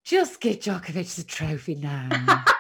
Just give Djokovic the trophy now.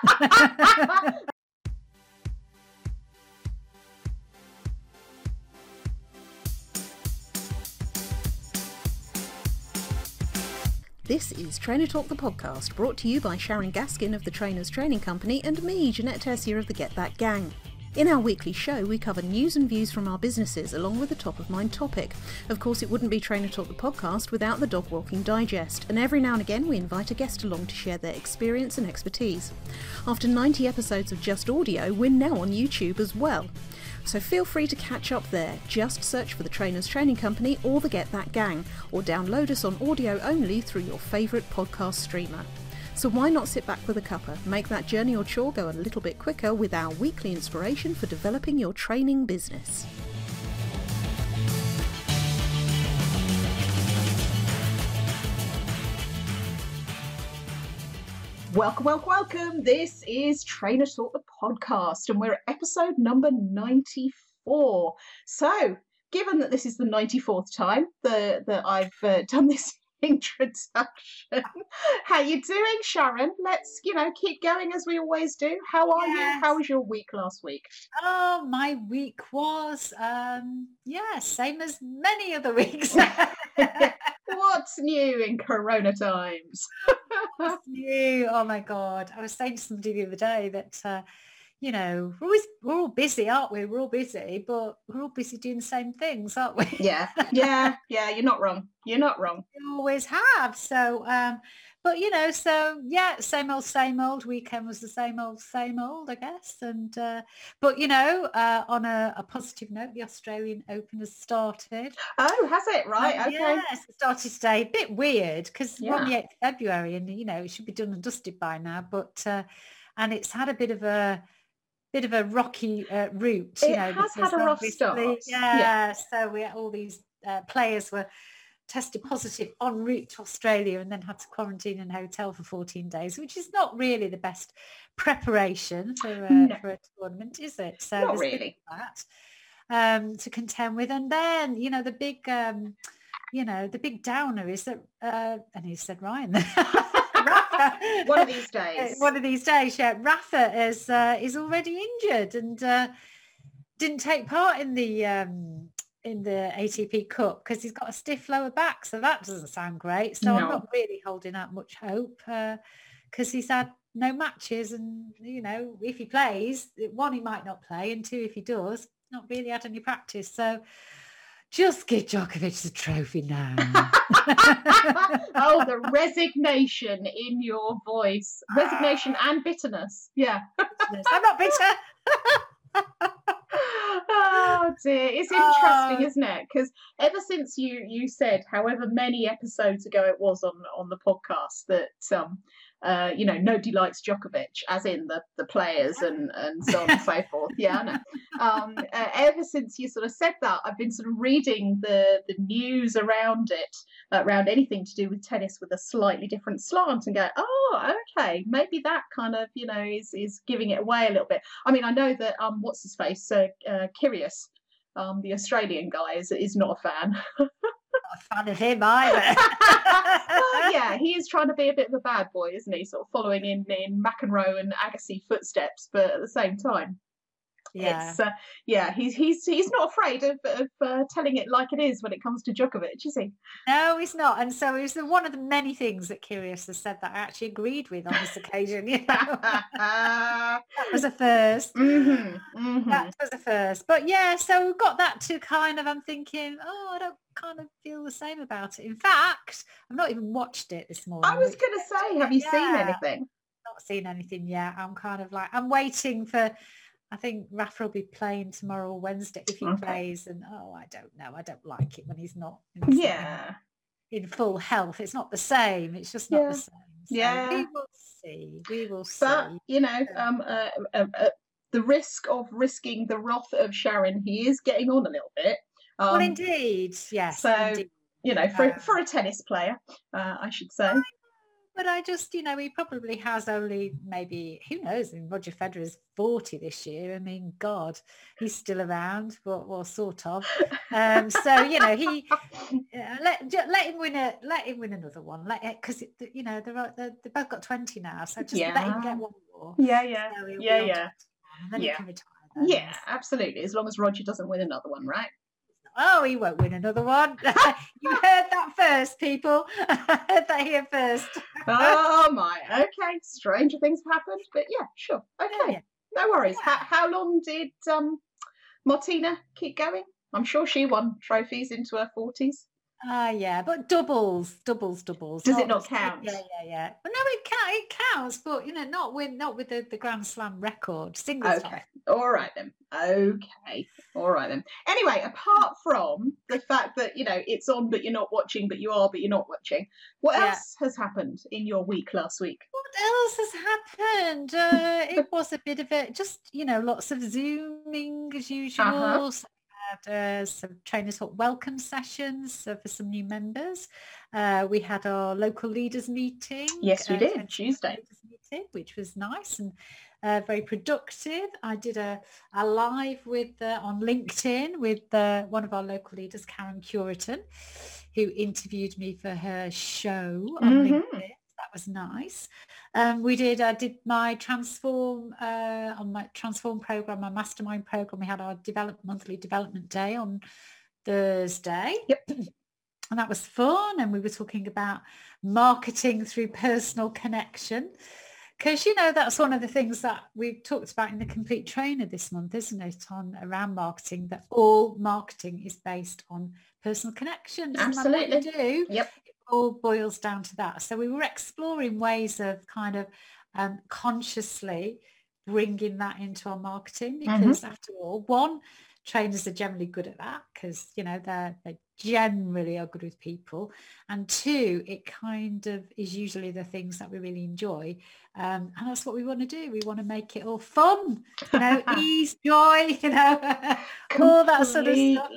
This is Trainer Talk, the podcast, brought to you by Sharon Gaskin of the Trainers Training Company and me, Jeanette Tessier of the Get That Gang. In our weekly show, we cover news and views from our businesses along with a top-of-mind topic. Of course, it wouldn't be Trainer Talk, the podcast, without the Dog Walking Digest, and every now and again we invite a guest along to share their experience and expertise. After 90 episodes of just audio, we're now on YouTube as well. So feel free to catch up there. Just search for the Trainers Training Company or the Get That Gang, or download us on audio only through your favourite podcast streamer. So why not sit back with a cuppa, make that journey or chore go a little bit quicker with our weekly inspiration for developing your training business. Welcome. This is Trainer Talk, the podcast, and we're at episode number 94. So, given that this is the 94th time that I've done this introduction, how you doing, Sharon? Let's keep going as we always do. How are you? How was your week last week? Oh, my week was same as many other weeks. What's new in Corona times? What's new? Oh my God, I was saying to somebody the other day that we're all busy, aren't we? We're all busy, but we're all busy doing the same things, aren't we? Yeah, you're not wrong. We always have. So, same old. Weekend was the same old, I guess. And, on a positive note, the Australian Open has started. Oh, has it? Right, okay. Yes, it started today. A bit weird because we're on the 8th of February and, it should be done and dusted by now. But, and it's had a bit of a rocky route. It has had a rough start. Yeah. So all these players were tested positive en route to Australia and then had to quarantine in a hotel for 14 days, which is not really the best preparation for a tournament, is it? So not really. That to contend with, and then the big the big downer is that and he said Ryan. Rafa, one of these days, yeah. Rafa is already injured and didn't take part in the ATP Cup because he's got a stiff lower back, so that doesn't sound great. So I'm not really holding out much hope because he's had no matches, and if he plays, one, he might not play, and two, if he does, not really had any practice. So just give Djokovic the trophy now. Oh, the resignation in your voice. Resignation and bitterness. Yeah. I'm not bitter. Oh dear, it's interesting, isn't it? Because ever since you said, however many episodes ago it was on the podcast, that nobody likes Djokovic, as in the players and so on and so forth. Yeah, I know. Ever since you sort of said that, I've been sort of reading the news around it, around anything to do with tennis with a slightly different slant, and go, oh, okay, maybe that kind of is giving it away a little bit. I mean, I know that what's his face, Kyrgios, the Australian guy, is not a fan. Not a fan of him either. Well, yeah, he is trying to be a bit of a bad boy, isn't he? Sort of following in McEnroe and Agassi footsteps, but at the same time, he's not afraid of telling it like it is when it comes to Djokovic, is he? No, he's not. And so it was one of the many things that Kyrgios has said that I actually agreed with on this occasion. That was a first. Mm-hmm. That was a first. But yeah, so we've got that to kind of, I'm thinking, I don't kind of feel the same about it. In fact, I've not even watched it this morning. I was going to say, have you seen anything? Not seen anything yet. I'm kind of like, I'm waiting for, I think Rafa will be playing tomorrow or Wednesday if he plays, and I don't know. I don't like it when he's not in full health. It's not the same. It's just not the same. So we will see. But the risk of risking the wrath of Sharon, he is getting on a little bit. Well, indeed, yes. So indeed. for a tennis player, I should say. but I just, you know, he probably has only maybe, who knows, I mean, Roger Federer's 40 this year. I mean, God, he's still around, well, sort of. So, you know, let him win another one, because you know they both got 20 now, so just let him get one more. Yeah. So And then he can retire then. Yeah, absolutely, as long as Roger doesn't win another one, right? Oh, he won't win another one. You heard that first, people. I heard that here first. Oh my, okay, stranger things have happened, but yeah, sure, okay, yeah. No worries. How long did Martina keep going? I'm sure she won trophies into her 40s. Yeah, but doubles. Does it not count? Yeah. But no, it counts, but you know, not with the Grand Slam record. Singles. Okay, all right then. Anyway, apart from the fact that, you know, it's on but you're not watching, but you are but you're not watching, what else has happened in your week last week? What else has happened? It was a bit of it, just, you know, lots of Zooming as usual. So had some Trainers Talk welcome sessions for some new members. We had our local leaders meeting. Yes, we did, Tuesday. Meeting, which was nice and very productive. I did a live with on LinkedIn with one of our local leaders, Karen Curitan, who interviewed me for her show on LinkedIn. That was nice. I did my Transform on my Transform program, my mastermind program. We had our monthly development day on Thursday. Yep. And that was fun. And we were talking about marketing through personal connection. Because, you know, that's one of the things that we've talked about in the Complete Trainer this month, isn't it? Around marketing, that all marketing is based on personal connection. Absolutely. What you do. Yep. All boils down to that. So we were exploring ways of kind of consciously bringing that into our marketing, because after all, one, trainers are generally good at that because, you know, they generally are good with people, and two, it kind of is usually the things that we really enjoy, and that's what we want to do. We want to make it all fun, you know, ease, joy, you know, all that sort of stuff.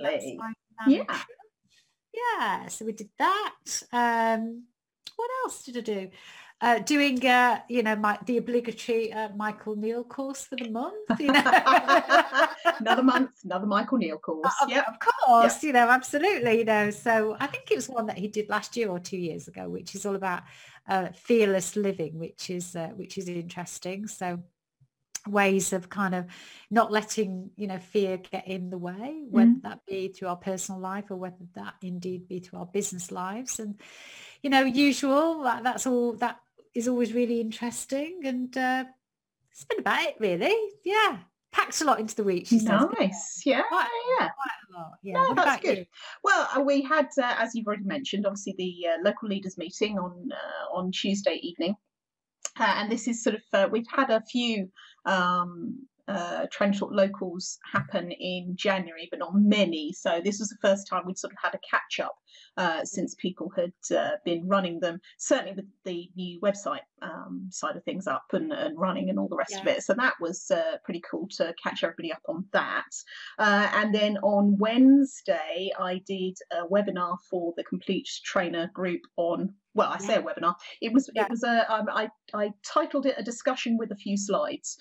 Yeah, so we did that. What else did I do? Doing, you know, the obligatory Michael Neal course for the month. You know? another Michael Neal course. Of course, you know, absolutely. You know, so I think it was one that he did last year or 2 years ago, which is all about fearless living, which is interesting. So ways of kind of not letting, you know, fear get in the way, whether that be through our personal life or whether that indeed be through our business lives. And, you know, usual, that is always really interesting. And it's been about it, really. Yeah. Packed a lot into the week, she says. Nice. Yeah. Quite a lot. Yeah. No, that's good. You? Well, we had, as you've already mentioned, obviously the local leaders meeting on Tuesday evening. And this is sort of, we've had a few Trainer Talk locals happen in January, but not many. So this was the first time we'd sort of had a catch up since people had been running them, certainly with the new website side of things up and running and all the rest of it. So that was pretty cool to catch everybody up on that. And then on Wednesday, I did a webinar for the Complete Trainer group on, well, I say a webinar. It was I titled it a discussion with a few slides.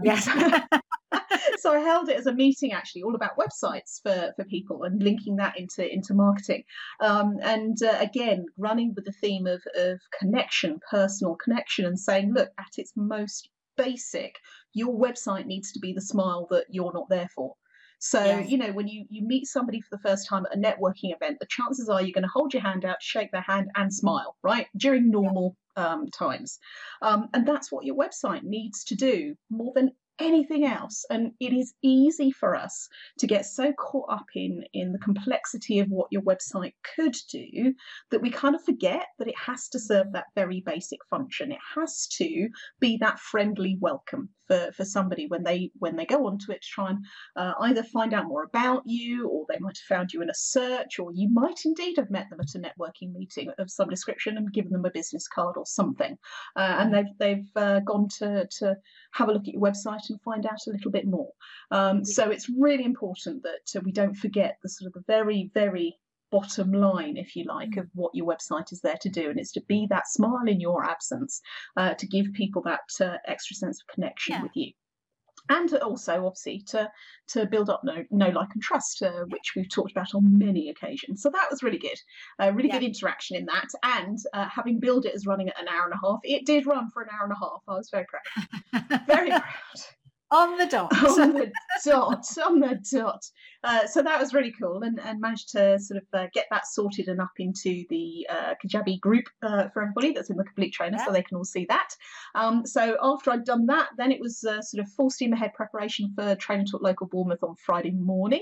So I held it as a meeting, actually, all about websites for people and linking that into marketing. And again, running with the theme of connection, personal connection, and saying, look, at its most basic, your website needs to be the smile that you're not there for. So, you know, when you meet somebody for the first time at a networking event, the chances are you're going to hold your hand out, shake their hand and smile, right? During normal times. And that's what your website needs to do more than anything else. And it is easy for us to get so caught up in the complexity of what your website could do that we kind of forget that it has to serve that very basic function. It has to be that friendly welcome for somebody when they go onto it to try and either find out more about you, or they might have found you in a search, or you might indeed have met them at a networking meeting of some description and given them a business card or something, and they've gone to have a look at your website and find out a little bit more. So it's really important that we don't forget the sort of the very, very bottom line, if you like, of what your website is there to do, and it's to be that smile in your absence, to give people that extra sense of connection with you. And also, obviously, to build up know, like, and trust, which we've talked about on many occasions. So that was really good. Really good interaction in that. And having billed it as running at an hour and a half, it did run for an hour and a half. I was very proud. Very proud. On the dot. On the dot. So that was really cool, and managed to sort of get that sorted and up into the Kajabi group for everybody that's in the Complete Trainer, so they can all see that. So after I'd done that, then it was sort of full steam ahead preparation for Trainer Talk Local Bournemouth on Friday morning.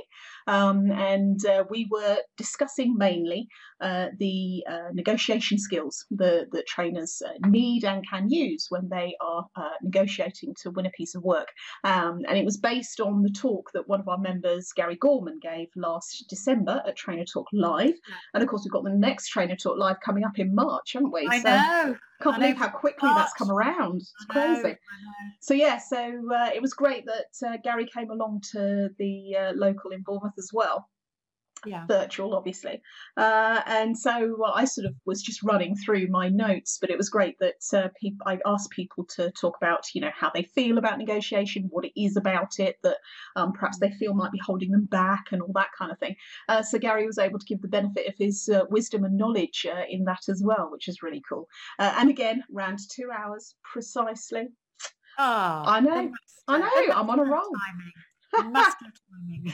And we were discussing mainly the negotiation skills that trainers need and can use when they are negotiating to win a piece of work. And it was based on the talk that one of our members, Gary Gorman, gave last December at Trainer Talk Live. And of course, we've got the next Trainer Talk Live coming up in March, haven't we? I know. Can't believe how quickly that's come around. It's crazy. So it was great that Gary came along to the local in Bournemouth as well. Virtual, obviously. And so I sort of was just running through my notes, but it was great that I asked people to talk about, how they feel about negotiation, what it is about it that perhaps they feel might be holding them back, and all that kind of thing. So Gary was able to give the benefit of his wisdom and knowledge in that as well, which is really cool. And again, ran to 2 hours precisely. Oh, I know. I'm on a roll. Master timing.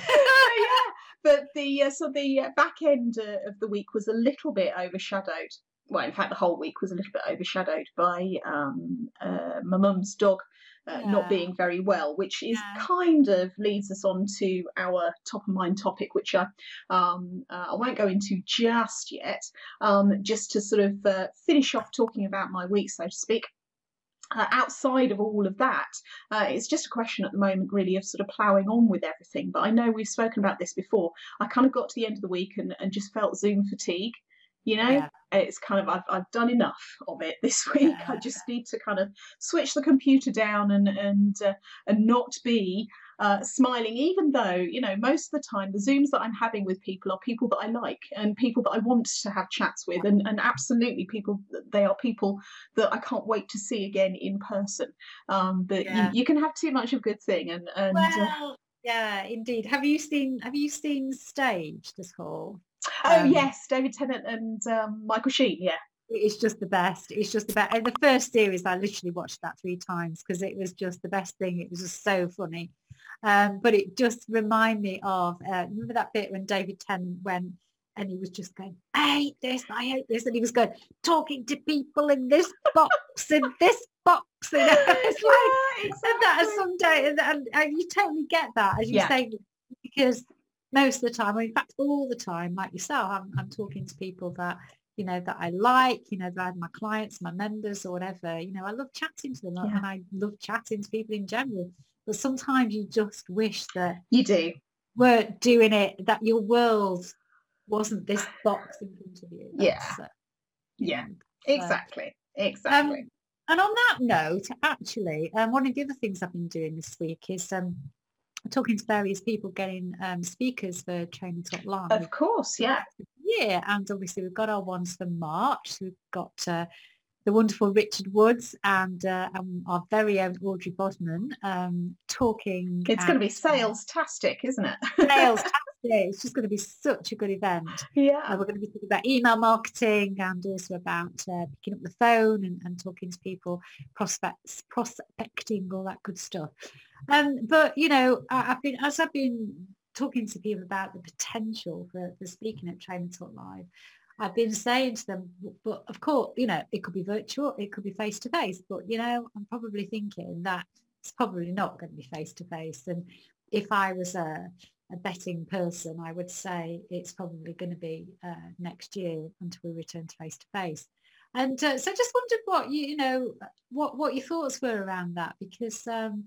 But the back end of the week was a little bit overshadowed. Well, in fact, the whole week was a little bit overshadowed by my mum's dog not being very well, which is kind of leads us on to our top of mind topic, which I won't go into just yet, just to sort of finish off talking about my week, so to speak. Outside of all of that, it's just a question at the moment really of sort of ploughing on with everything. But I know we've spoken about this before. I kind of got to the end of the week and just felt Zoom fatigue. It's kind of I've done enough of it this week. I just need to kind of switch the computer down and not be smiling, even though most of the time the Zooms that I'm having with people are people that I like and people that I want to have chats with, and absolutely they are people that I can't wait to see again in person. But you can have too much of a good thing, and yeah, indeed. Have you seen Staged at all? Yes, David Tennant and Michael Sheen. Yeah, it's just the best. And the first series, I literally watched that 3 times because it was just the best thing. It was just so funny. But it just reminded me of remember that bit when David Tennant went and he was just going, I hate this, and he was going talking to people in this box, in this box. It's like exactly. And that is someday, and you totally get that as you say, because most of the time, in fact, all the time, like yourself, I'm talking to people that that I like, that my clients, my members, or whatever. I love chatting to them, and I love chatting to people in general. But sometimes you just wish that you weren't doing it, that your world wasn't this box in front of you. Exactly. And on that note, actually, one of the other things I've been doing this week is talking to various people, getting speakers for Trainer Talk Live. Of course, yeah. And obviously we've got our ones for March. We've got the wonderful Richard Woods and our very own Audrey Bodman talking. It's going to be sales-tastic, isn't it? Sales-tastic. It's just going to be such a good event. Yeah. We're going to be talking about email marketing and also about picking up the phone and talking to people, prospecting, all that good stuff. But I've been talking to people about the potential for speaking at Trainer Talk Live. I've been saying to them, but of course, it could be virtual, it could be face to face, but I'm probably thinking that it's probably not going to be face to face. And if I was a betting person, I would say it's probably going to be next year until we return to face to face. And so I just wondered what your thoughts were around that, because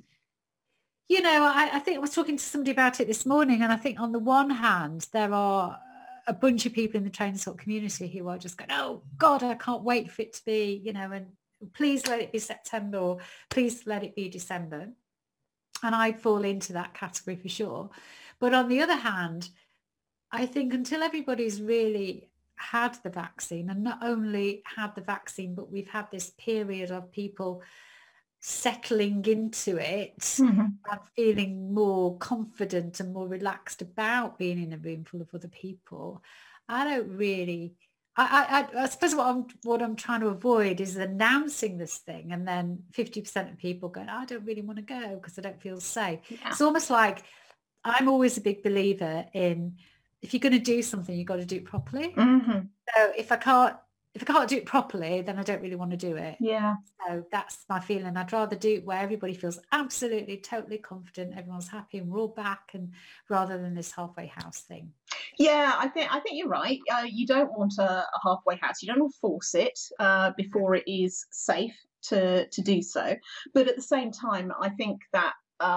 I think I was talking to somebody about it this morning, and I think on the one hand there are a bunch of people in the Trainer Talk community who are just going, oh God, I can't wait for it to be, and please let it be September, or please let it be December. And I'd fall into that category for sure. But on the other hand, I think until everybody's really had the vaccine, and not only had the vaccine, but we've had this period of people settling into it and feeling more confident and more relaxed about being in a room full of other people, I don't really. I suppose what I'm trying to avoid is announcing this thing and then 50% of people going, I don't really want to go because I don't feel safe. Yeah. It's almost like I'm always a big believer in, if you're going to do something, you've got to do it properly. So if I can't do it properly, then I don't really want to do it. Yeah. So that's my feeling. I'd rather do it where everybody feels absolutely, totally confident, everyone's happy and we're all back, and rather than this halfway house thing. Yeah, I think you're right. You don't want a halfway house. You don't want to force it before it is safe to do so. But at the same time, I think that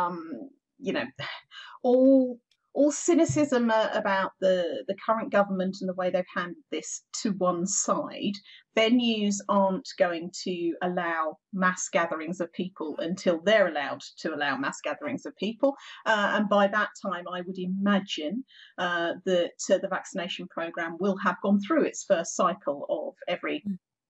all cynicism about the current government and the way they've handled this to one side, venues aren't going to allow mass gatherings of people until they're allowed to allow mass gatherings of people. And by that time, I would imagine that the vaccination programme will have gone through its first cycle of every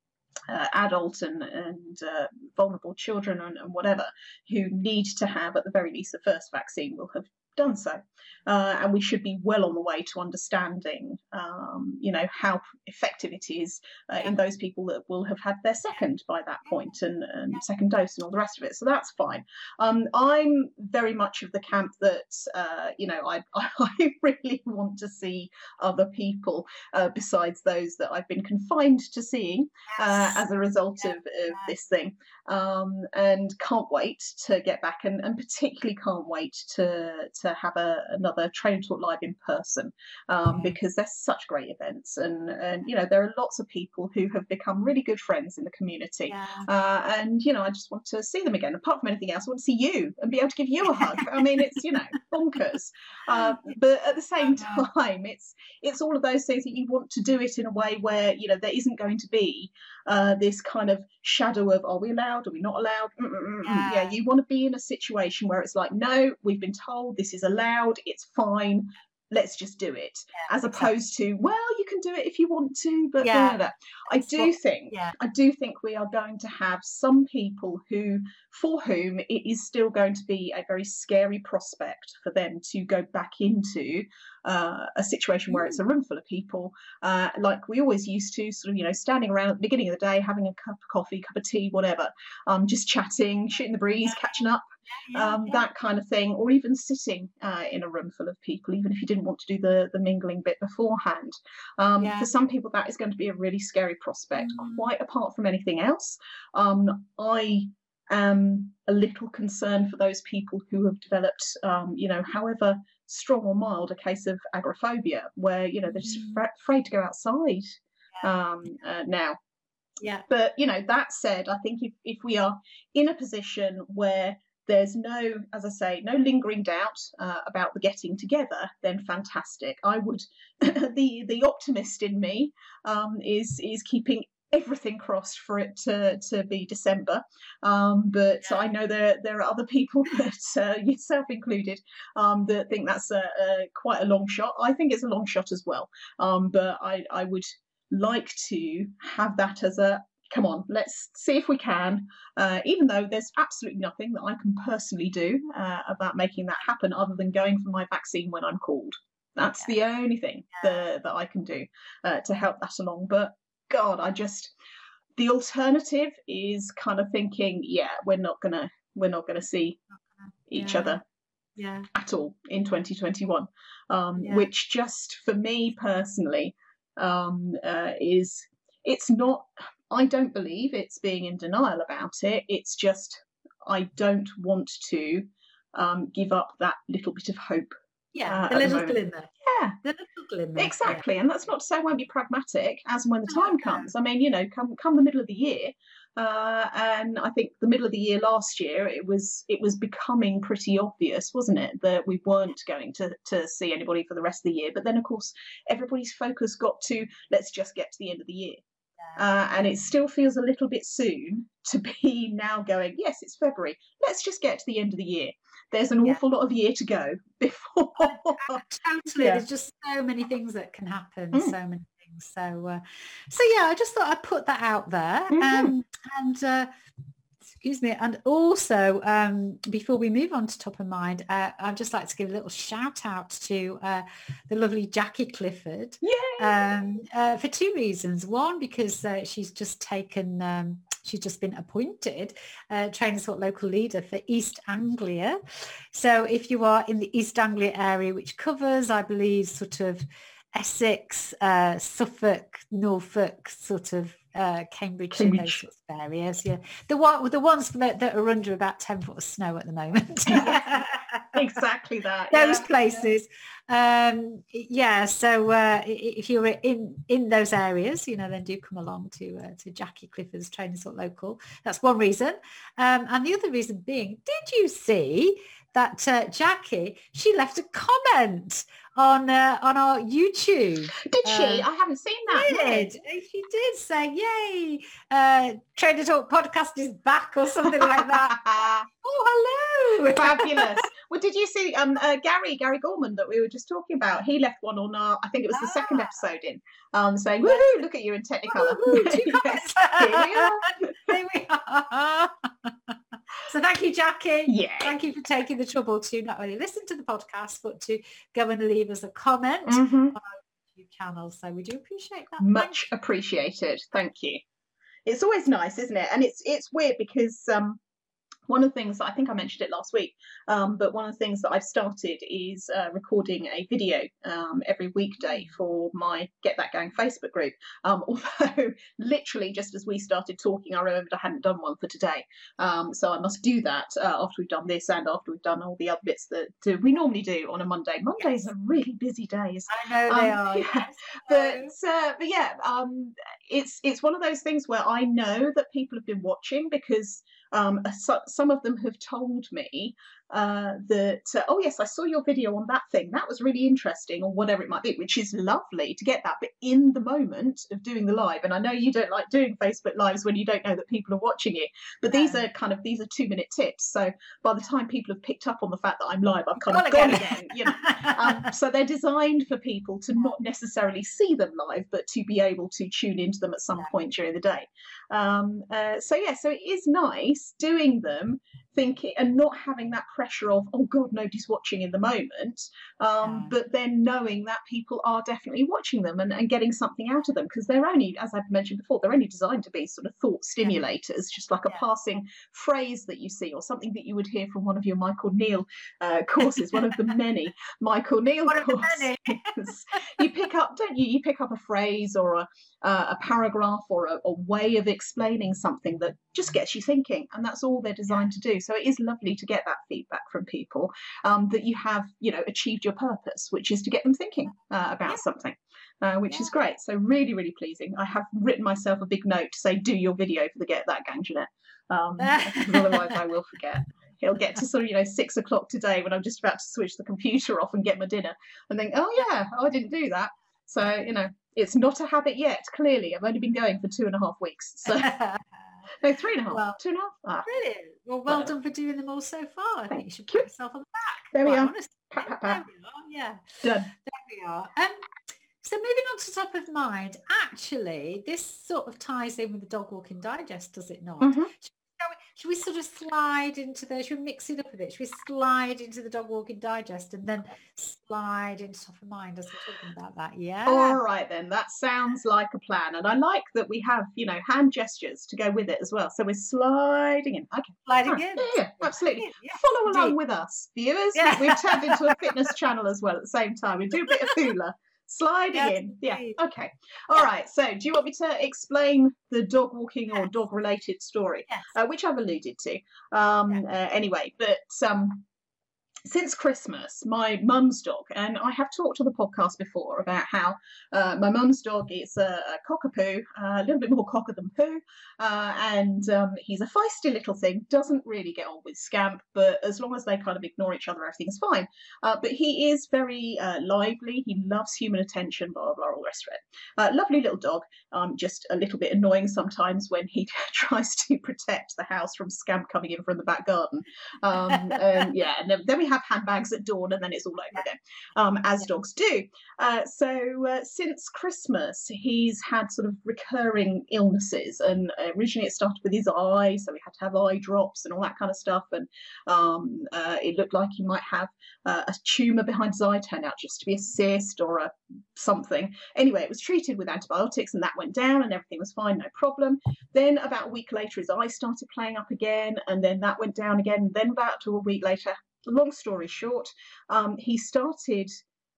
adult and vulnerable children and whatever who need to have at the very least the first vaccine will have done so, and we should be well on the way to understanding how effective it is in those people that will have had their second by that point and second dose and all the rest of it. So that's fine. I'm very much of the camp that I really want to see other people besides those that I've been confined to seeing as a result of this thing, and can't wait to get back, and particularly can't wait to have another Trainer Talk Live in person, because they're such great events, and there are lots of people who have become really good friends in the community, and I just want to see them again. Apart from anything else, I want to see you and be able to give you a hug. I mean, it's bonkers, but at the same time, it's all of those things that you want to do it in a way where there isn't going to be this kind of shadow of, are we allowed, are we not allowed? Yeah, you want to be in a situation where it's like, no, we've been told this is allowed, it's fine, let's just do it, as opposed to, well, you can do it if you want to, but I do think we are going to have some people for whom it is still going to be a very scary prospect for them to go back into a situation where it's a room full of people, like we always used to, sort of, standing around at the beginning of the day, having a cup of coffee, cup of tea, whatever, just chatting, shooting the breeze, catching up, that kind of thing, or even sitting in a room full of people, even if you didn't want to do the mingling bit beforehand. For some people, that is going to be a really scary prospect, quite apart from anything else. I am a little concerned for those people who have developed, however strong or mild, a case of agoraphobia, where they're just afraid to go outside now. Yeah. But that said, I think if we are in a position where there's no, as I say, no lingering doubt about the getting together, then fantastic. I would, the optimist in me is keeping everything crossed for it to be December, but I know there are other people, that yourself included, that think that's quite a long shot. I think it's a long shot as well, but I would like to have that as a, come on, let's see if we can, even though there's absolutely nothing that I can personally do about making that happen other than going for my vaccine when I'm called. That's the only thing that I can do to help that along. But God, the alternative is kind of thinking, we're not gonna see each other at all in 2021, which just for me personally it's not, I don't believe it's being in denial about it. It's just I don't want to give up that little bit of hope. The little glimmer. The little glimmer. Exactly. And that's not to say I won't be pragmatic as and when the time comes. I mean, come the middle of the year, and I think the middle of the year last year, it was becoming pretty obvious, wasn't it, that we weren't going to see anybody for the rest of the year. But then, of course, everybody's focus got to, let's just get to the end of the year. And it still feels a little bit soon to be now going, yes, it's February. Let's just get to the end of the year. There's an awful lot of year to go before. Totally. There's just so many things that can happen. So many things. So yeah, I just thought I'd put that out there. Excuse me. And also, before we move on to Top of Mind, I'd just like to give a little shout out to the lovely Jackie Clifford for two reasons. One, because she's just taken, she's just been appointed Trainers Talk local leader for East Anglia. So if you are in the East Anglia area, which covers, I believe, sort of Essex, Suffolk, Norfolk, sort of Cambridge. And those sorts of areas, the ones that are under about 10 foot of snow at the moment. Exactly that. Those places. So if you're in those areas, then do come along to Jackie Clifford's Trainers Talk local. That's one reason. And the other reason being, did you see that Jackie, she left a comment on our YouTube? Did she? I haven't seen that. She did say, "Yay, Trainer Talk podcast is back," or something like that. Oh, hello! Fabulous. Well, did you see Gary Gorman that we were just talking about? He left one on our, I think it was the second episode in, saying, "Woohoo! Look at you in Technicolor." Yes, here we are. So thank you, Jackie. Yeah. Thank you for taking the trouble to not only listen to the podcast, but to go and leave us a comment on our YouTube channel. So we do appreciate that. Much appreciated. Thank you. It's always nice, isn't it? And it's weird because one of the things, I think I mentioned it last week, but one of the things that I've started is recording a video every weekday for my Get That Gang Facebook group. Although literally just as we started talking, I remembered I hadn't done one for today. So I must do that after we've done this and after we've done all the other bits that we normally do on a Monday. Mondays are really busy days. I know they are. It's one of those things where I know that people have been watching because some of them have told me that, oh yes, I saw your video on that thing, that was really interesting, or whatever it might be, which is lovely to get that. But in the moment of doing the live, and I know you don't like doing Facebook lives when you don't know that people are watching you, but these are 2-minute tips, so by the time people have picked up on the fact that I'm live, I've kind of gone again. So they're designed for people to not necessarily see them live, but to be able to tune into them at some point during the day. So it is nice doing them, thinking and not having that pressure of, oh God, nobody's watching in the moment, but then knowing that people are definitely watching them and getting something out of them, because they're only, as I've mentioned before, they're only designed to be sort of thought stimulators, just like a passing phrase that you see, or something that you would hear from one of your Michael Neal courses, one of the many Michael Neal courses. You pick up, don't you? You pick up a phrase or a paragraph or a way of explaining something that just gets you thinking, and that's all they're designed to do. So it is lovely to get that feedback from people, that you have, achieved your purpose, which is to get them thinking about something, which is great. So really, really pleasing. I have written myself a big note to say, do your video for the Get That Gang, Jeanette, because otherwise I will forget. It'll get to sort of 6 o'clock today when I'm just about to switch the computer off and get my dinner and think, I didn't do that. So it's not a habit yet. Clearly, I've only been going for 2.5 weeks. So no, 3.5, well, 2.5. Brilliant. Well done for doing them all so far. I think you should pat yourself on the back. There we are. Pat, pat, pat. There we are. Yeah. Done. There we are. So moving on to Top of Mind, actually, this sort of ties in with the Dog Walking Digest, does it not? Mm-hmm. Should we sort of slide into should we mix it up a bit? Should we slide into the Dog Walking Digest and then slide into Top of Mind as we're talking about that? Yeah. All right, then. That sounds like a plan. And I like that we have, hand gestures to go with it as well. So we're sliding in. Okay. Sliding in. Yeah, absolutely. Yeah, follow along with us, viewers. Yeah. We've turned into a fitness channel as well at the same time. We do a bit of hula. Sliding in. Yeah. Okay. All right. So do you want me to explain the dog walking or dog related story, which I've alluded to anyway, but since Christmas, my mum's dog, and I have talked on the podcast before about how my mum's dog is a cockapoo, a little bit more cocker than poo, and he's a feisty little thing, doesn't really get on with Scamp, but as long as they kind of ignore each other, everything's fine. But he is very lively, he loves human attention, blah, blah, blah, all the rest of it. Lovely little dog, just a little bit annoying sometimes when he tries to protect the house from Scamp coming in from the back garden. And then we have handbags at dawn, and then it's all over again, as dogs do. So since Christmas, he's had sort of recurring illnesses, and originally it started with his eye, so we had to have eye drops and all that kind of stuff, and it looked like he might have a tumour behind his eye, turned out just to be a cyst or something. Anyway, it was treated with antibiotics, and that went down, and everything was fine, no problem. Then about a week later, his eye started playing up again, and then that went down again. Then about a week later, long story short, he started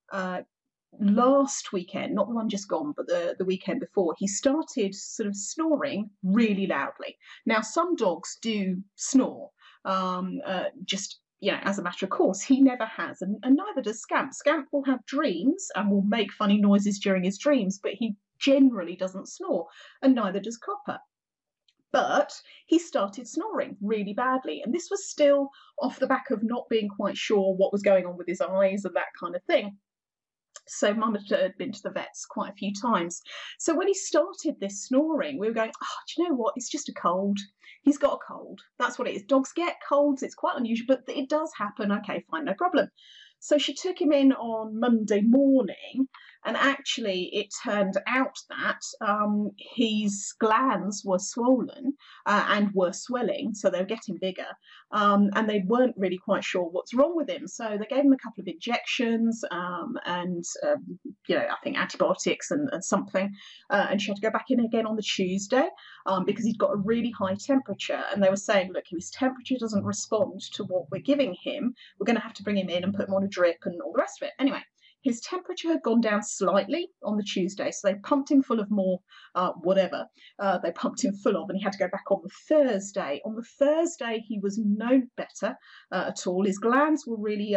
last weekend, not the one just gone, but the weekend before, he started sort of snoring really loudly. Now, some dogs do snore, just, as a matter of course. He never has, and neither does Scamp. Scamp will have dreams and will make funny noises during his dreams, but he generally doesn't snore, and neither does Copper. But he started snoring really badly, and this was still off the back of not being quite sure what was going on with his eyes and that kind of thing. So Mum had been to the vets quite a few times. So when he started this snoring, we were going, do you know what? It's just a cold. He's got a cold. That's what it is. Dogs get colds. It's quite unusual, but it does happen. Okay, fine, no problem. So she took him in on Monday morning, and actually it turned out that his glands were swollen and were swelling, so they were getting bigger, and they weren't really quite sure what's wrong with him. So they gave him a couple of injections and I think antibiotics and something, and she had to go back in again on the Tuesday because he'd got a really high temperature, and they were saying, look, if his temperature doesn't respond to what we're giving him, we're going to have to bring him in and put him on a drip and all the rest of it. Anyway, his temperature had gone down slightly on the Tuesday, so they pumped him full of more whatever they pumped him full of, and he had to go back on the Thursday. On the Thursday, he was no better at all. His glands were really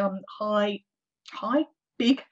big,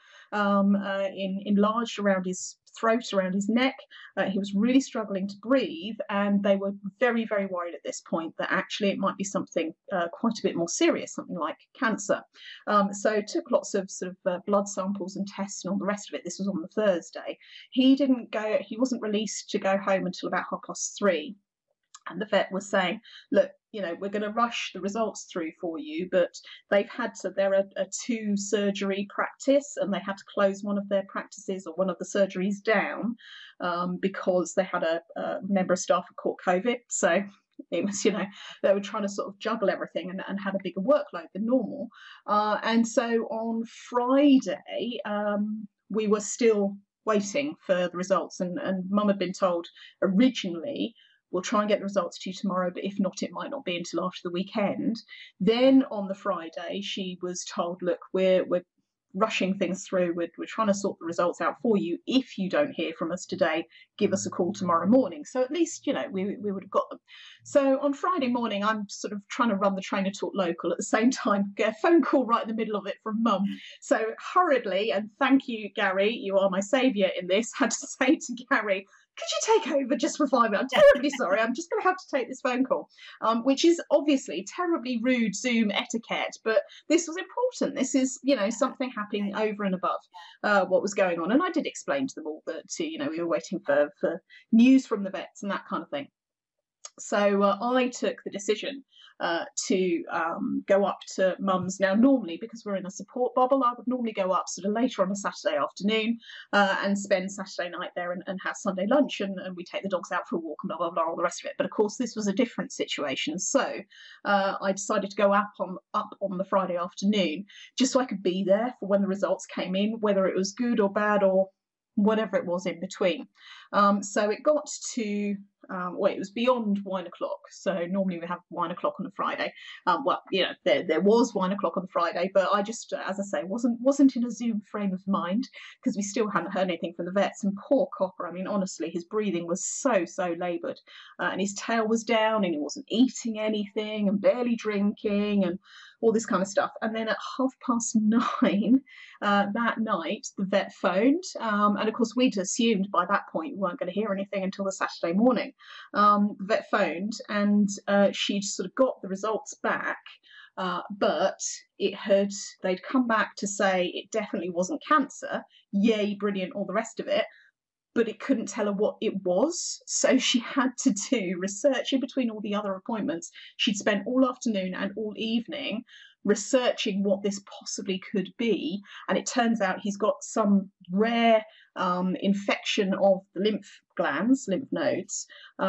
enlarged around his throat, around his neck. He was really struggling to breathe, and they were very, very worried at this point that actually it might be something quite a bit more serious, something like cancer. So took lots of sort of blood samples and tests and all the rest of it. This was on the Thursday. He wasn't released to go home until about 3:30. And the vet was saying, look, we're going to rush the results through for you, but they're a 2-surgery practice, and they had to close one of their practices or one of the surgeries down because they had a member of staff who caught COVID. So it was, they were trying to sort of juggle everything and had a bigger workload than normal. And so on Friday, we were still waiting for the results, and Mum had been told originally, we'll try and get the results to you tomorrow, but if not, it might not be until after the weekend. Then on the Friday, she was told, look, we're rushing things through. We're trying to sort the results out for you. If you don't hear from us today, give us a call tomorrow morning. So at least, we would have got them. So on Friday morning, I'm sort of trying to run the Trainer Talk Local at the same time, get a phone call right in the middle of it from Mum. So hurriedly, and thank you, Gary, you are my saviour in this, had to say to Gary, could you take over just for 5 minutes? I'm terribly sorry. I'm just going to have to take this phone call, which is obviously terribly rude Zoom etiquette, but this was important. This is, something happening over and above what was going on. And I did explain to them all that, we were waiting for news from the vets and that kind of thing. So I took the decision to go up to Mum's. Now, normally, because we're in a support bubble, I would normally go up sort of later on a Saturday afternoon and spend Saturday night there and have Sunday lunch, and we take the dogs out for a walk and blah, blah, blah, all the rest of it. But of course, this was a different situation. So I decided to go up on the Friday afternoon just so I could be there for when the results came in, whether it was good or bad or whatever it was in between. So it got to Well, it was beyond wine o'clock. So normally we have wine o'clock on a Friday. Well, you know, there was wine o'clock on the Friday, but I just, as I say, wasn't in a Zoom frame of mind because we still hadn't heard anything from the vets. And poor Copper, I mean, honestly, his breathing was so laboured, and his tail was down, and he wasn't eating anything and barely drinking and all this kind of stuff. And then at 9:30 that night, the vet phoned, and of course we'd assumed by that point we weren't going to hear anything until the Saturday morning. The vet phoned, and she'd sort of got the results back, but they'd come back to say it definitely wasn't cancer. Yay, brilliant, all the rest of it. But it couldn't tell her what it was. So she had to do research in between all the other appointments. She'd spent all afternoon and all evening researching what this possibly could be. And it turns out he's got some rare infection of the lymph nodes,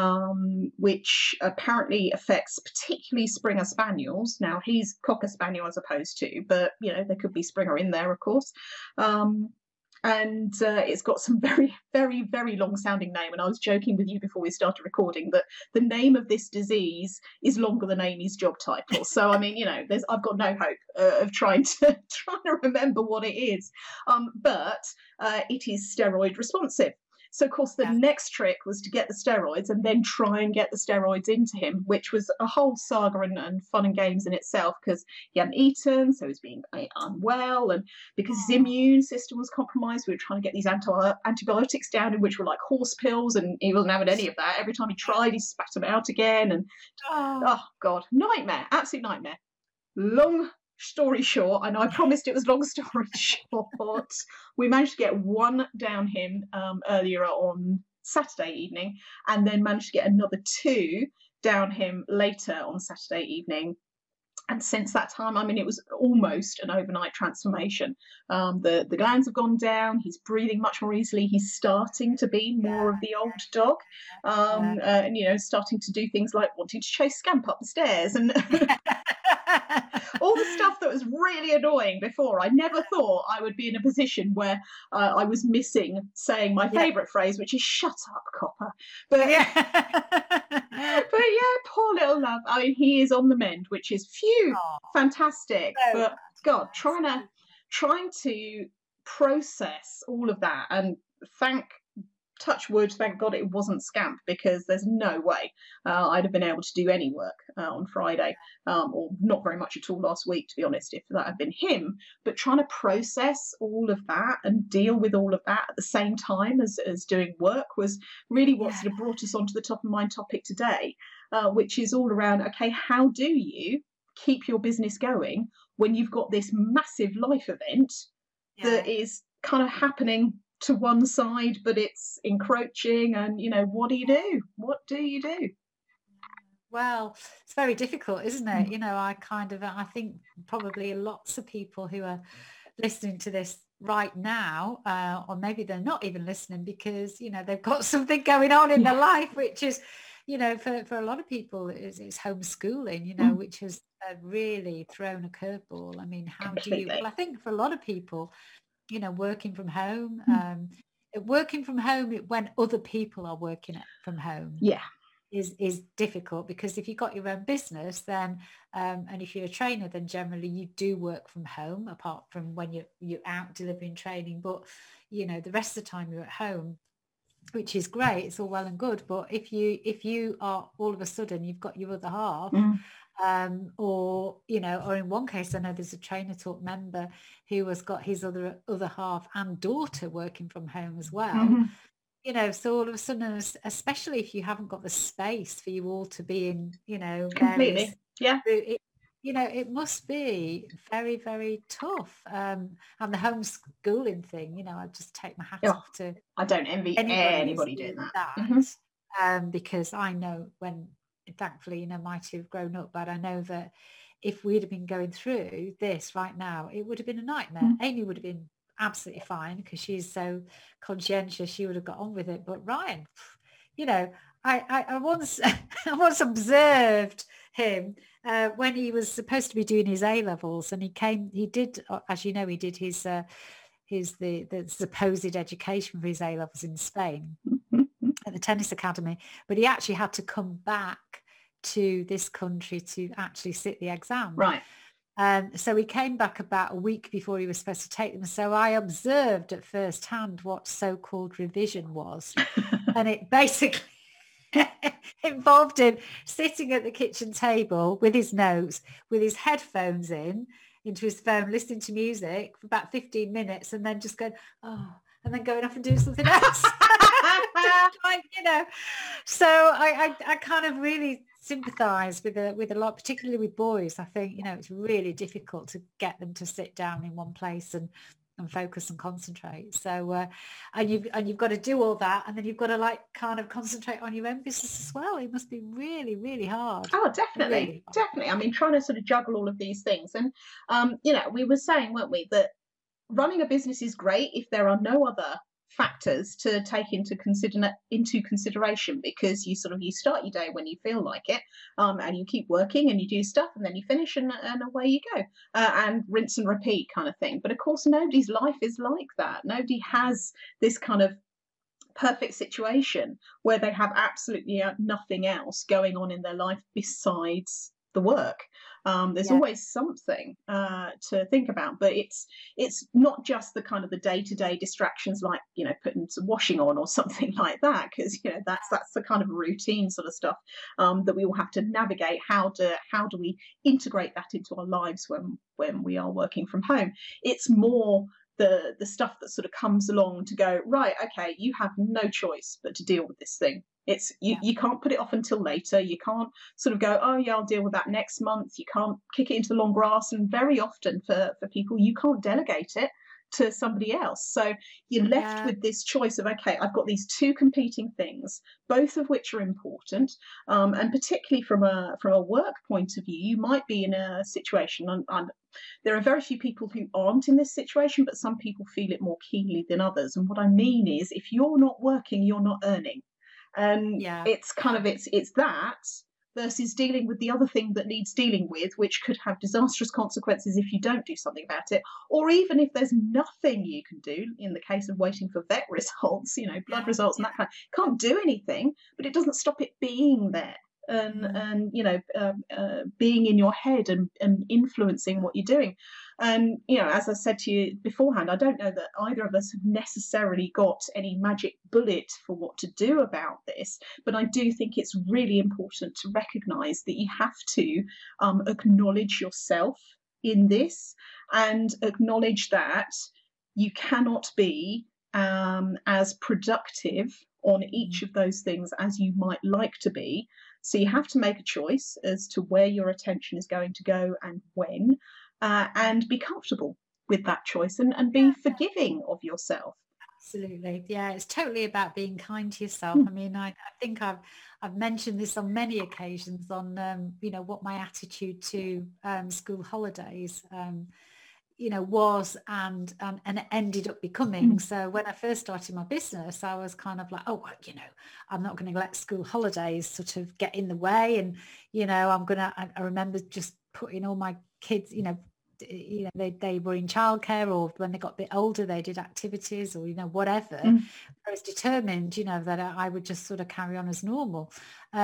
which apparently affects particularly Springer Spaniels. Now, he's Cocker Spaniel as opposed to, but, you know, there could be Springer in there, of course. And it's got some very, very, very long-sounding name. And I was joking with you before we started recording that the name of this disease is longer than Amy's job title. So, I mean, you know, I've got no hope of trying to remember what it is. But it is steroid responsive. So, of course, the next trick was to get the steroids and then try and get the steroids into him, which was a whole saga and fun and games in itself because he hadn't eaten, so he was being unwell. And because his immune system was compromised, we were trying to get these antibiotics down, which were like horse pills, and he wasn't having any of that. Every time he tried, he spat them out again. And, oh God, nightmare, absolute nightmare. Long story short, I know I promised it was long story short, we managed to get one down him earlier on Saturday evening, and then managed to get another 2 down him later on Saturday evening. And since that time, I mean, it was almost an overnight transformation. The glands have gone down. He's breathing much more easily. He's starting to be more of the old dog, and, you know, starting to do things like wanting to chase Scamp up the stairs and all the stuff that was really annoying before. I never thought I would be in a position where I was missing saying my favourite phrase, which is "shut up, Copper." But but yeah, poor little love. I mean, he is on the mend, which is fantastic. But God, trying to process all of that, and touch wood, thank God it wasn't Scamp, because there's no way I'd have been able to do any work on Friday, or not very much at all last week, to be honest, if that had been him. But trying to process all of that and deal with all of that at the same time as doing work was really what sort of brought us onto the top of mind topic today, which is all around, okay, how do you keep your business going when you've got this massive life event that is kind of happening to one side, but it's encroaching, and, you know, what do you do? Well, it's very difficult, isn't it? You know, I think probably lots of people who are listening to this right now, or maybe they're not even listening because, you know, they've got something going on in their life, which is, you know, for a lot of people it's homeschooling, you know, which has really thrown a curveball. I mean, how do you, well, I think for a lot of people, you know, working from home when other people are working from home is difficult, because if you've got your own business, then and if you're a trainer, then generally you do work from home, apart from when you're out delivering training. But, you know, the rest of the time you're at home, which is great, it's all well and good. But if you are all of a sudden you've got your other half, or, you know, or in one case, I know there's a Trainer Talk member who has got his other half and daughter working from home as well. You know, so all of a sudden, especially if you haven't got the space for you all to be in, you know, completely, you know, it must be very, very tough. And the homeschooling thing, you know, I just take my hat off to. I don't envy anybody doing that. Because I know when, thankfully, you know, my 2 have grown up, but I know that if we'd have been going through this right now, it would have been a nightmare. Amy would have been absolutely fine because she's so conscientious, she would have got on with it. But Ryan, you know, I once observed him when he was supposed to be doing his A-levels, and he did, as you know, he did the supposed education for his A-levels in Spain. at the tennis academy, but he actually had to come back to this country to actually sit the exam. Right. So he came back about a week before he was supposed to take them. So I observed at first hand what so-called revision was. And it basically involved him sitting at the kitchen table with his notes, with his headphones into his phone, listening to music for about 15 minutes and then just going, oh, and then going off and doing something else. Like, so I kind of really sympathise with a lot, particularly with boys. I think, it's really difficult to get them to sit down in one place and focus and concentrate. So and you've got to do all that, and then you've got to kind of concentrate on your own business as well. It must be really, really hard. Oh, definitely. Really hard. Definitely. I mean, trying to sort of juggle all of these things. And we were saying, weren't we, that running a business is great if there are no other factors to take into consideration, because you start your day when you feel like it, and you keep working and you do stuff and then you finish and away you go, and rinse and repeat kind of thing. But of course, nobody's life is like that. Nobody has this kind of perfect situation where they have absolutely nothing else going on in their life besides the work. There's always something to think about, but it's not just the kind of the day-to-day distractions like putting some washing on or something like that, because that's the kind of routine sort of stuff that we all have to navigate. How do we integrate that into our lives when we are working from home? It's more the stuff that sort of comes along to go, right, okay, you have no choice but to deal with this thing. It's you can't put it off until later. You can't sort of go, oh yeah, I'll deal with that next month. You can't kick it into the long grass. And very often for people, you can't delegate it to somebody else. So you're left with this choice of, okay, I've got these two competing things, both of which are important. And particularly from a work point of view, you might be in a situation, and there are very few people who aren't in this situation, but some people feel it more keenly than others. And what I mean is, if you're not working, you're not earning. And it's kind of it's that versus dealing with the other thing that needs dealing with, which could have disastrous consequences if you don't do something about it, or even if there's nothing you can do. In the case of waiting for vet results, blood results and that kind of, can't do anything, but it doesn't stop it being there and being in your head and influencing what you're doing. And as I said to you beforehand, I don't know that either of us have necessarily got any magic bullet for what to do about this, but I do think it's really important to recognise that you have to acknowledge yourself in this, and acknowledge that you cannot be as productive on each of those things as you might like to be. So you have to make a choice as to where your attention is going to go and when, and be comfortable with that choice and be forgiving of yourself. Absolutely. Yeah, it's totally about being kind to yourself. I mean, I think I've mentioned this on many occasions on, what my attitude to school holidays was and ended up becoming. So when I first started my business, I was kind of like, I'm not going to let school holidays sort of get in the way. And, I remember just putting all my kids, they were in childcare, or when they got a bit older, they did activities or, whatever. I was determined, that I would just sort of carry on as normal.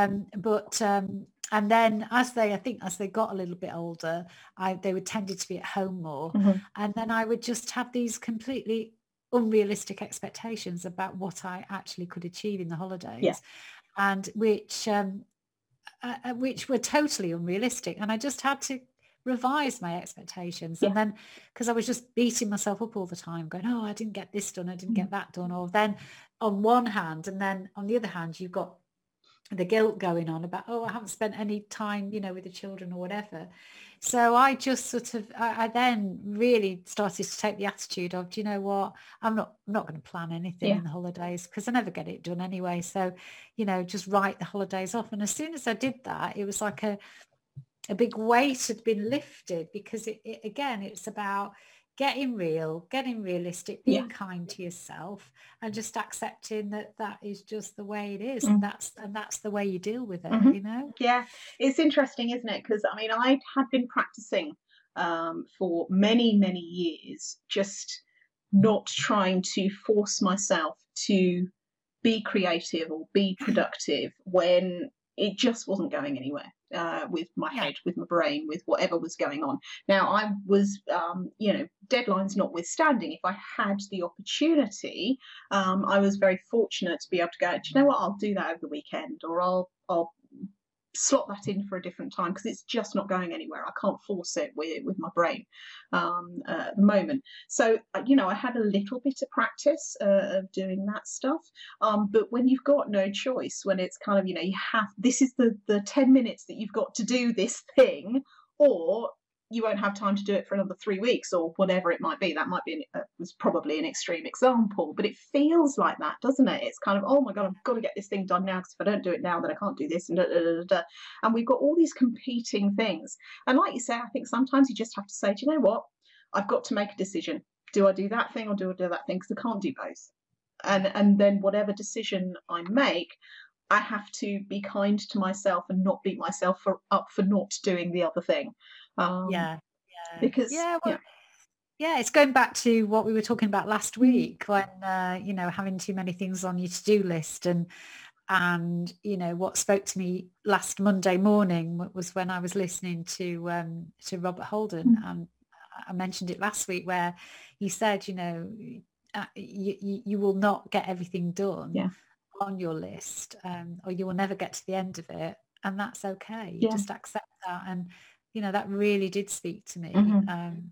And then as they got a little bit older, they would tended to be at home more. And then I would just have these completely unrealistic expectations about what I actually could achieve in the holidays, and which were totally unrealistic. And I just had to revise my expectations. And then, because I was just beating myself up all the time, going, oh, I didn't get this done, I didn't get that done. Or then on one hand, and then on the other hand, you've got the guilt going on about, oh, I haven't spent any time, with the children or whatever. So I just I then really started to take the attitude of, do you know what, I'm not going to plan anything in the holidays, because I never get it done anyway. So, just write the holidays off. And as soon as I did that, it was like a big weight had been lifted, because it's about getting real, getting realistic, being kind to yourself, and just accepting that is just the way it is. And that's the way you deal with it, Yeah, it's interesting, isn't it? Because I mean, I had been practicing for many years, just not trying to force myself to be creative or be productive when it just wasn't going anywhere, with my head, with my brain, with whatever was going on. Now, I was, deadlines notwithstanding, if I had the opportunity, I was very fortunate to be able to go, do you know what, I'll do that over the weekend, or I'll slot that in for a different time, because it's just not going anywhere. I can't force it with my brain at the moment. So, I had a little bit of practice of doing that stuff. But when you've got no choice, when it's kind of, you have, this is the 10 minutes that you've got to do this thing, or you won't have time to do it for another 3 weeks, or whatever it might be. That might be was probably an extreme example, but it feels like that, doesn't it? It's kind of, oh my God, I've got to get this thing done now, because if I don't do it now, then I can't do this, and we've got all these competing things. And like you say, I think sometimes you just have to say, do you know what? I've got to make a decision. Do I do that thing, or do I do that thing? Because I can't do both. And then whatever decision I make, I have to be kind to myself and not beat myself up for not doing the other thing. Because it's going back to what we were talking about last week, when having too many things on your to-do list, and what spoke to me last Monday morning was when I was listening to Robert Holden, and I mentioned it last week, where he said, you will not get everything done on your list, or you will never get to the end of it, and that's okay. You just accept that. And that really did speak to me, and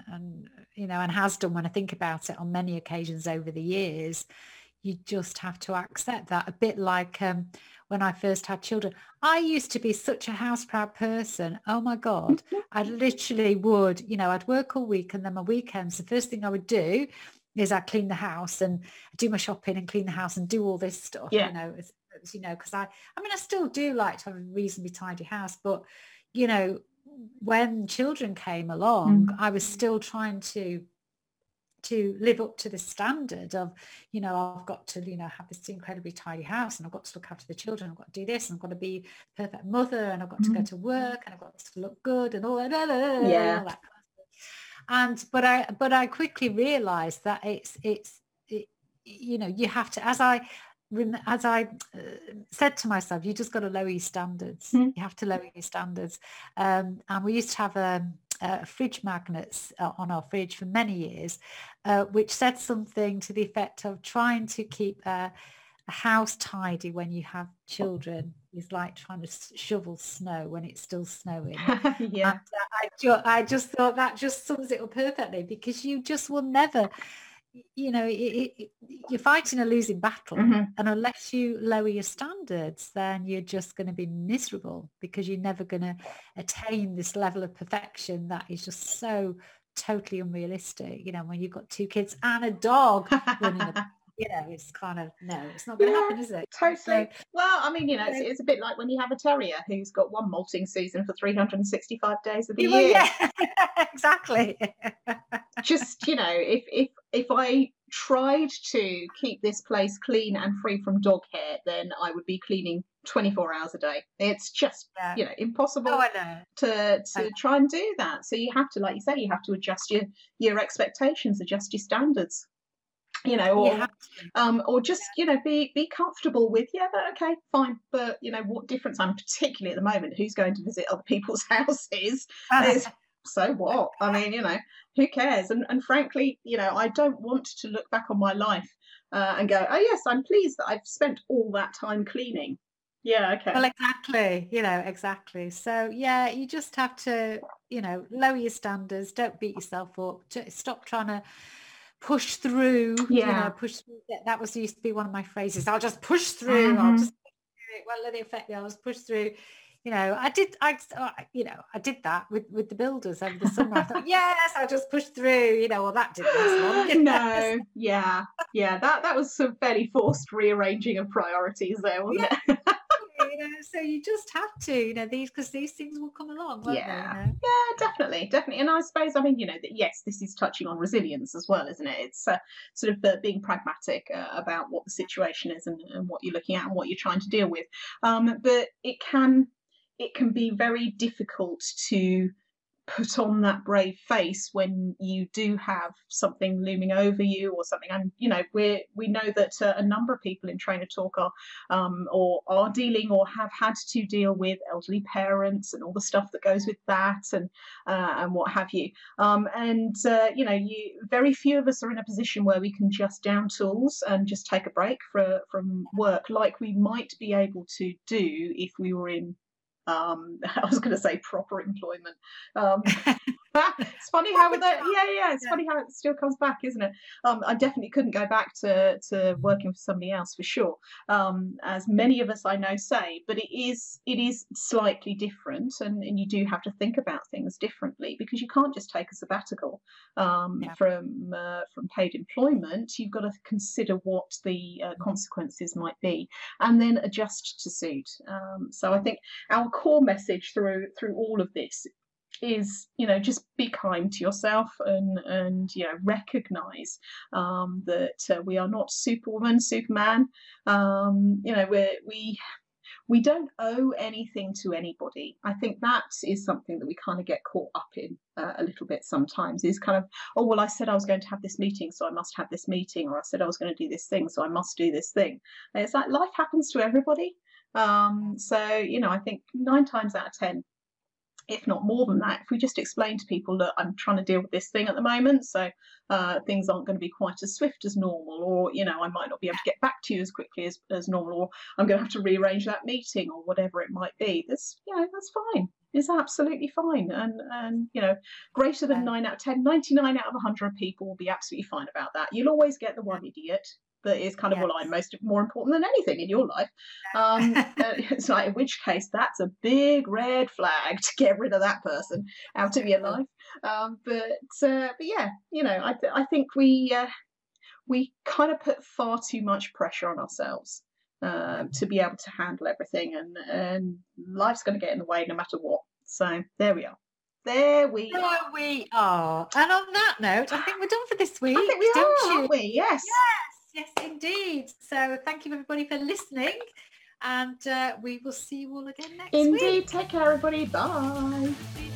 has done when I think about it on many occasions over the years. You just have to accept that. A bit like when I first had children, I used to be such a house proud person. Oh my God, I literally would, I'd work all week, and then my weekends, the first thing I would do is I'd clean the house and do my shopping and clean the house and do all this stuff, because I still do like to have a reasonably tidy house, but when children came along, I was still trying to live up to the standard of, I've got to, have this incredibly tidy house, and I've got to look after the children, I've got to do this, and I've got to be a perfect mother, and I've got to go to work, and I've got to look good, and all that, all that kind of stuff. But I quickly realized that you have to, as I said to myself, you just got to lower your standards. You have to lower your standards. And we used to have fridge magnets on our fridge for many years, which said something to the effect of trying to keep a house tidy when you have children is like trying to shovel snow when it's still snowing. And I just thought that just sums it up perfectly, because you just will never, you're fighting a losing battle, and unless you lower your standards, then you're just going to be miserable, because you're never going to attain this level of perfection that is just so totally unrealistic. When you've got 2 kids and a dog running about, it's kind of, no, it's not going to happen, is it? Totally. So, well, it's a bit like when you have a terrier who's got one molting season for 365 days of the year. Yeah, exactly. Just, if I tried to keep this place clean and free from dog hair, then I would be cleaning 24 hours a day. It's just, impossible to try and do that. So you have to, like you say, you have to adjust your expectations, adjust your standards. Or just, be comfortable with, okay, fine. But, what difference, particularly at the moment, who's going to visit other people's houses? So what? Who cares? And frankly, I don't want to look back on my life and go, oh yes, I'm pleased that I've spent all that time cleaning. Yeah, okay. Well, exactly, exactly. So yeah, you just have to, lower your standards, don't beat yourself up, stop trying to push through, push through. That used to be one of my phrases. I'll just push through. I'll just do it. Well, let it affect me. I'll just push through. I did that with the builders over the summer. I thought, yes, I'll just push through. Well, that didn't last long. No, yeah. That was some fairly forced rearranging of priorities there, wasn't it? So you just have to, because these things will come along, won't they? Yeah, definitely. And I suppose, yes, this is touching on resilience as well, isn't it? It's sort of being pragmatic about what the situation is and what you're looking at and what you're trying to deal with. But it can be very difficult to put on that brave face when you do have something looming over you or something. And we know that a number of people in Trainer Talk are or are dealing or have had to deal with elderly parents and all the stuff that goes with that, and what have you. Very few of us are in a position where we can just down tools and just take a break from work like we might be able to do if we were in I was going to say proper employment. It's funny how it's funny how it still comes back, isn't it? I definitely couldn't go back to working for somebody else for sure, as many of us I know say, but it is slightly different, and you do have to think about things differently, because you can't just take a sabbatical from paid employment. You've got to consider what the consequences might be, and then adjust to suit. So I think our core message through all of this is, just be kind to yourself, and recognize that we are not Superwoman, Superman. We don't owe anything to anybody. I think that is something that we kind of get caught up in a little bit sometimes, is kind of, oh, well, I said I was going to have this meeting, so I must have this meeting, or I said I was going to do this thing, so I must do this thing. And it's like, life happens to everybody. I think 9 times out of 10, if not more than that, if we just explain to people that I'm trying to deal with this thing at the moment, so things aren't going to be quite as swift as normal, or I might not be able to get back to you as quickly as normal, or I'm going to have to rearrange that meeting, or whatever it might be. That's fine. It's absolutely fine, and greater than 9 out of 10, 99 out of 100 people will be absolutely fine about that. You'll always get the one idiot that is kind of, well, I'm more important than anything in your life. It's like, in which case, that's a big red flag to get rid of that person out of your life. But yeah, I think we kind of put far too much pressure on ourselves to be able to handle everything, and life's going to get in the way no matter what. So there we are. There we are. And on that note, I think we're done for this week. I think we are, aren't we? Yes. Yes, indeed. So thank you, everybody, for listening. And we will see you all again next week. Indeed. Take care, everybody. Bye.